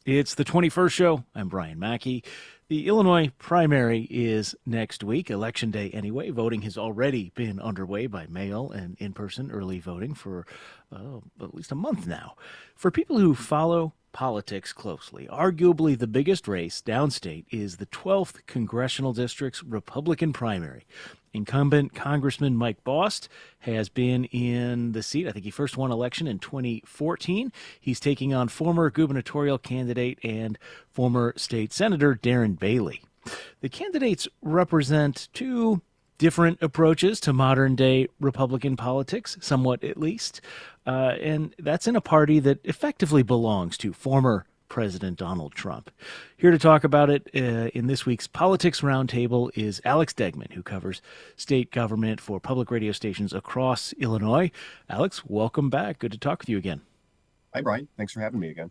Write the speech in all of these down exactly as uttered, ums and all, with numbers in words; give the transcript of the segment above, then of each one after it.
It's the twenty-first show. I'm Brian Mackey. The Illinois primary is next week, Election Day anyway. Voting has already been underway by mail and in-person early voting for uh, at least a month now. For people who follow politics closely, arguably the biggest race downstate is the twelfth Congressional District's Republican primary. Incumbent Congressman Mike Bost has been in the seat. I think he first won election in twenty fourteen. He's taking on former gubernatorial candidate and former state senator Darren Bailey. The candidates represent two different approaches to modern-day Republican politics, somewhat at least, uh, and that's in a party that effectively belongs to former President Donald Trump. Here to talk about it uh, in this week's Politics Roundtable is Alex Degman, who covers state government for public radio stations across Illinois. Alex, welcome back. Good to talk with you again. Hi, Brian. Thanks for having me again.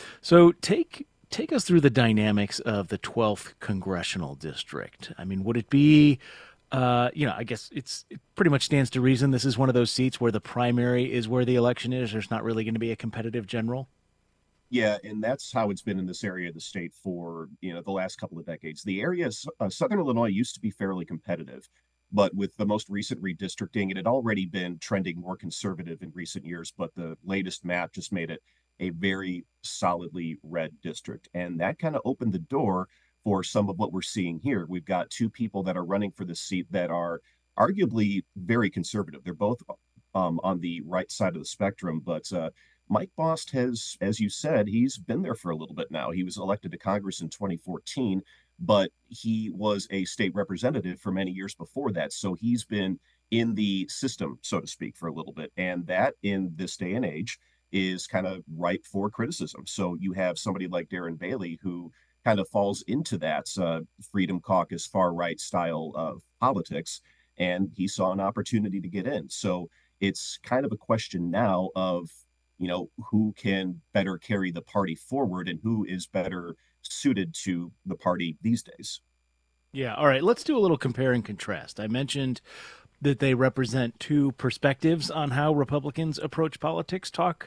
So take take us through the dynamics of the twelfth Congressional District. I mean, would it be, uh, you know, I guess it's it pretty much stands to reason this is one of those seats where the primary is where the election is. There's not really going to be a competitive general. Yeah, and that's how it's been in this area of the state for, you know, the last couple of decades. The area, uh, Southern Illinois used to be fairly competitive, but with the most recent redistricting, it had already been trending more conservative in recent years, but the latest map just made it a very solidly red district. And that kind of opened the door for some of what we're seeing here. We've got two people that are running for the seat that are arguably very conservative. They're both um, on the right side of the spectrum, but uh, Mike Bost has, as you said, he's been there for a little bit now. He was elected to Congress in twenty fourteen, but he was a state representative for many years before that. So he's been in the system, so to speak, for a little bit. And that in this day and age is kind of ripe for criticism. So you have somebody like Darren Bailey who kind of falls into that uh, Freedom Caucus, far right style of politics. And he saw an opportunity to get in. So it's kind of a question now of, you know, who can better carry the party forward and who is better suited to the party these days. Yeah. All right. Let's do a little compare and contrast. I mentioned that they represent two perspectives on how Republicans approach politics. Talk,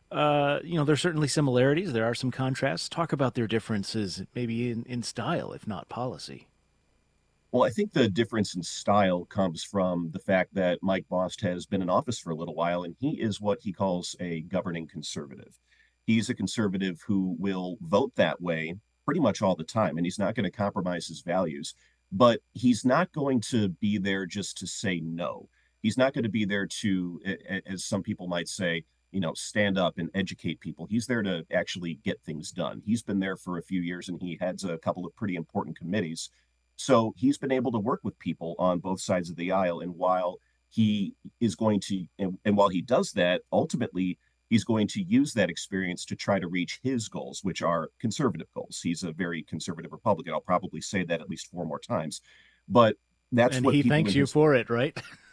uh, you know, there's certainly similarities. There are some contrasts. Talk about their differences, maybe in, in style, if not policy. Well, I think the difference in style comes from the fact that Mike Bost has been in office for a little while, and he is what he calls a governing conservative. He's a conservative who will vote that way pretty much all the time, and he's not going to compromise his values. But he's not going to be there just to say no. He's not going to be there to, as some people might say, you know, stand up and educate people. He's there to actually get things done. He's been there for a few years, and he heads a couple of pretty important committees. So he's been able to work with people on both sides of the aisle. And while he is going to, and, and while he does that, ultimately, he's going to use that experience to try to reach his goals, which are conservative goals. He's a very conservative Republican. I'll probably say that at least four more times. But that's and what he people thanks you his... for it, right?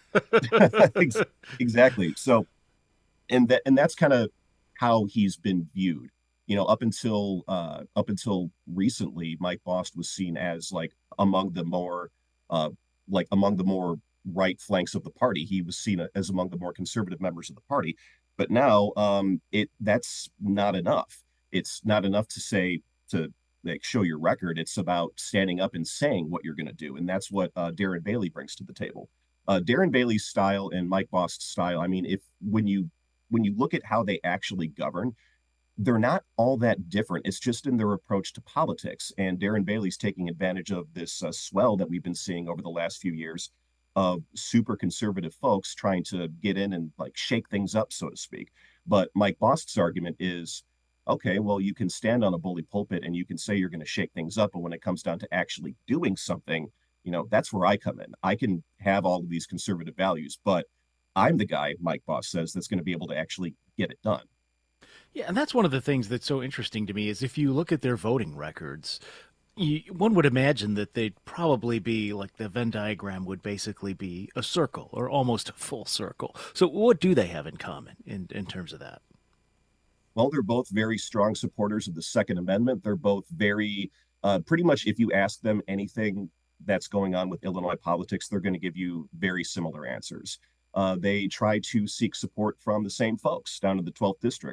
Exactly. So, and that, and that's kind of how he's been viewed. You know, up until uh, up until recently, Mike Bost was seen as like among the more uh, like among the more right flanks of the party. He was seen as among the more conservative members of the party. But now, um, it that's not enough. It's not enough to say to like show your record. It's about standing up and saying what you're going to do, and that's what uh, Darren Bailey brings to the table. Uh, Darren Bailey's style and Mike Bost's style. I mean, if when you when you look at how they actually govern, they're not all that different. It's just in their approach to politics. And Darren Bailey's taking advantage of this uh, swell that we've been seeing over the last few years of super conservative folks trying to get in and like shake things up, so to speak. But Mike Bost's argument is, okay, well, you can stand on a bully pulpit and you can say you're going to shake things up. But when it comes down to actually doing something, you know, that's where I come in. I can have all of these conservative values, but I'm the guy, Mike Bost says, that's going to be able to actually get it done. Yeah, and that's one of the things that's so interesting to me is if you look at their voting records, you, one would imagine that they'd probably be like the Venn diagram would basically be a circle or almost a full circle. So what do they have in common in, in terms of that? Well, they're both very strong supporters of the Second Amendment. They're both very, uh, pretty much, if you ask them anything that's going on with Illinois politics, they're going to give you very similar answers. Uh, they try to seek support from the same folks down in the twelfth district.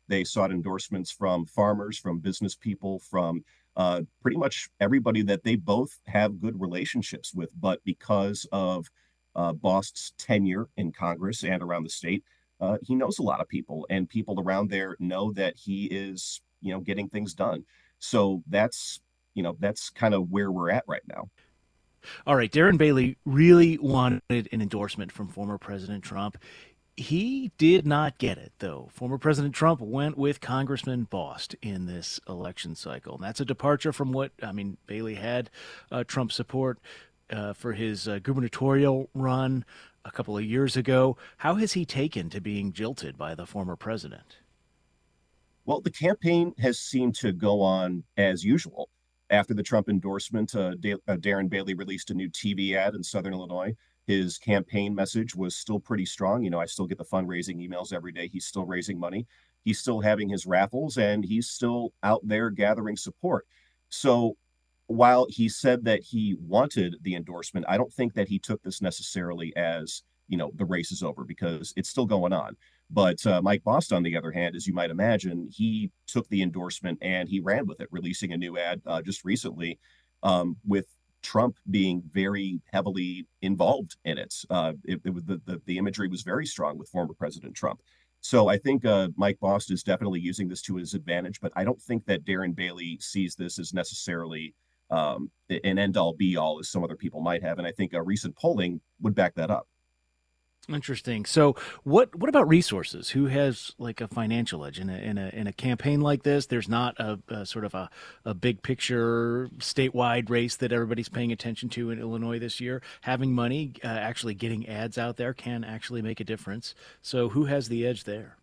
They sought endorsements from farmers, from business people, from uh, pretty much everybody that they both have good relationships with. But because of uh, Bost's tenure in Congress and around the state, uh, he knows a lot of people, and people around there know that he is, you know, getting things done. So that's, you know, that's kind of where we're at right now. All right, Darren Bailey really wanted an endorsement from former President Trump. He did not get it, though. Former President Trump went with Congressman Bost in this election cycle. And that's a departure from what, I mean, Bailey had uh, Trump support uh, for his uh, gubernatorial run a couple of years ago. How has he taken to being jilted by the former president? Well, the campaign has seemed to go on as usual. After the Trump endorsement, uh, Da- uh, Darren Bailey released a new T V ad in Southern Illinois. His campaign message was still pretty strong. You know, I still get the fundraising emails every day. He's still raising money. He's still having his raffles, and he's still out there gathering support. So while he said that he wanted the endorsement, I don't think that he took this necessarily as, you know, the race is over, because it's still going on. But uh, Mike Bost, on the other hand, as you might imagine, he took the endorsement and he ran with it, releasing a new ad uh, just recently, um, with Trump being very heavily involved in it. Uh, it, it was the, the the imagery was very strong with former President Trump. So I think uh, Mike Bost is definitely using this to his advantage, but I don't think that Darren Bailey sees this as necessarily um, an end all be all as some other people might have. And I think uh, recent polling would back that up. Interesting. So, what what about resources? Who has like a financial edge in a in a in a campaign like this? There's not a, a sort of a, a big picture statewide race that everybody's paying attention to in Illinois this year. Having money, uh, actually getting ads out there can actually make a difference. So, who has the edge there?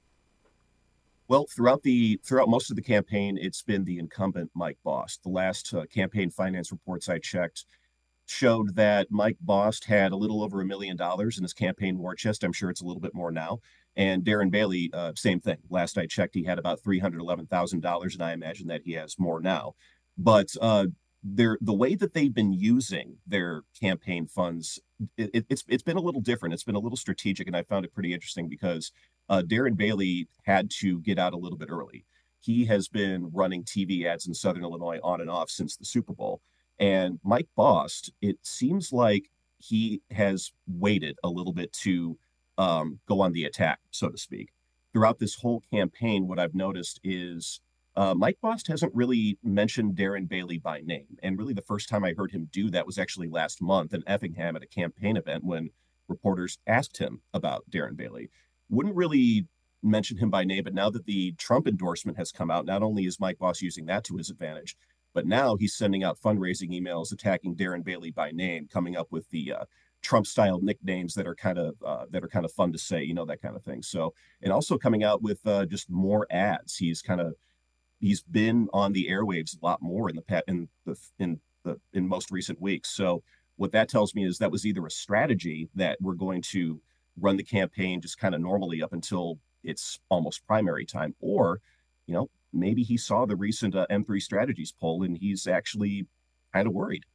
Well, throughout the throughout most of the campaign, it's been the incumbent Mike Bost. The last uh, campaign finance reports I checked showed that Mike Bost had a little over a million dollars in his campaign war chest. I'm sure it's a little bit more now. And Darren Bailey, uh, same thing. Last I checked, he had about three hundred eleven thousand dollars, and I imagine that he has more now. But uh, they're, the way that they've been using their campaign funds, it, it, it's it's been a little different. It's been a little strategic, and I found it pretty interesting because uh, Darren Bailey had to get out a little bit early. He has been running T V ads in Southern Illinois on and off since the Super Bowl. And Mike Bost, it seems like he has waited a little bit to um, go on the attack, so to speak. Throughout this whole campaign, what I've noticed is uh, Mike Bost hasn't really mentioned Darren Bailey by name. And really, the first time I heard him do that was actually last month in Effingham at a campaign event when reporters asked him about Darren Bailey. Wouldn't really mention him by name, but now that the Trump endorsement has come out, not only is Mike Bost using that to his advantage, but now he's sending out fundraising emails attacking Darren Bailey by name, coming up with the uh, Trump-style nicknames that are kind of uh, that are kind of fun to say, you know, that kind of thing. So, and also coming out with uh, just more ads. He's kind of he's been on the airwaves a lot more in the past in the in the in most recent weeks. So, what that tells me is that was either a strategy that we're going to run the campaign just kind of normally up until it's almost primary time, or you know, maybe he saw the recent uh, M three Strategies poll and he's actually kind of worried.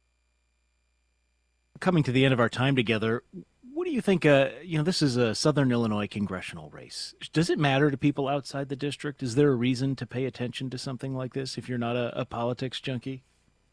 Coming to the end of our time together, what do you think? Uh, you know, this is a Southern Illinois congressional race. Does it matter to people outside the district? Is there a reason to pay attention to something like this if you're not a, a politics junkie?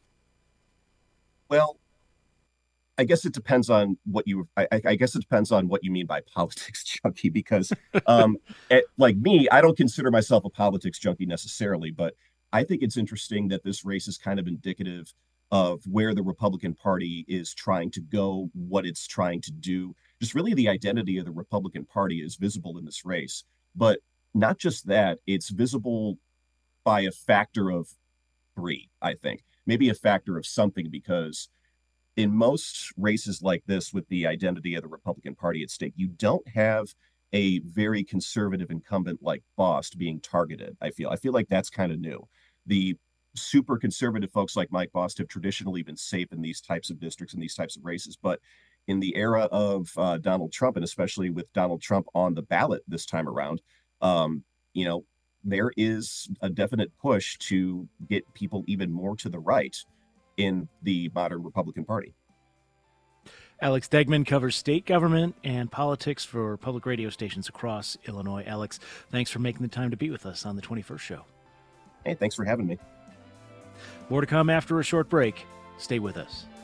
Well, I guess it depends on what you. I, I guess it depends on what you mean by politics junkie, because, um, it, like me, I don't consider myself a politics junkie necessarily, but I think it's interesting that this race is kind of indicative of where the Republican Party is trying to go, what it's trying to do. Just really the identity of the Republican Party is visible in this race, but not just that; it's visible by a factor of three. I think maybe a factor of something, because in most races like this with the identity of the Republican Party at stake, you don't have a very conservative incumbent like Bost being targeted. I feel I feel like that's kind of new. The super conservative folks like Mike Bost have traditionally been safe in these types of districts and these types of races, but in the era of uh, Donald Trump, and especially with Donald Trump on the ballot this time around, um, you know, there is a definite push to get people even more to the right in the modern Republican Party. Alex Degman covers state government and politics for public radio stations across Illinois. Alex, thanks for making the time to be with us on the twenty-first Show. Hey, thanks for having me. More to come after a short break. Stay with us.